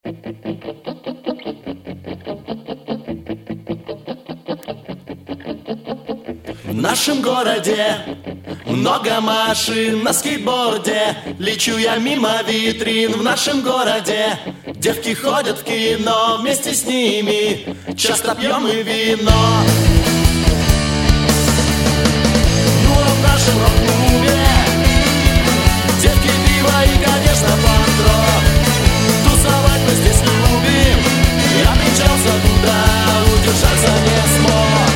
В нашем городе много машин на скейтборде. Лечу я мимо витрин в нашем городе. Девки ходят в кино, вместе с ними часто пьем и вино. Ну а в нашем рок-клубе девки, пиво и, конечно, панк-рок. Тусовать мы здесь любим. Я примчался туда, удержаться не смог.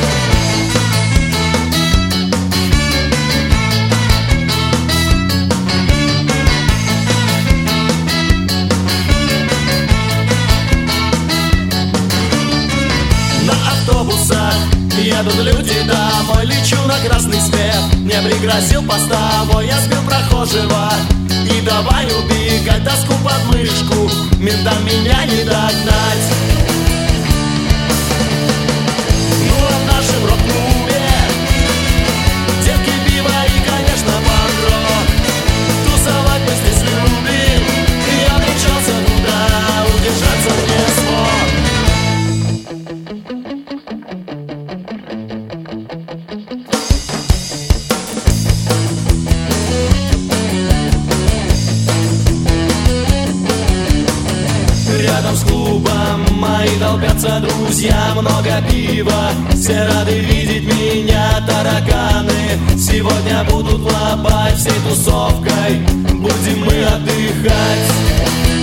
Едут люди домой, лечу на красный свет. Мне пригрозил постовой, я сбил прохожего. И давай убегать, доску под мышку, ментам меня не догнать. Ну а в нашем рок-клубе девки, пиво и, конечно, панк-рок. Тусовать мы здесь любим. Я примчался туда, удержаться не смог. Рядом с клубом мои толпятся друзья, много пива, все рады видеть меня, тараканы. Сегодня будут лапать всей тусовкой, будем мы отдыхать.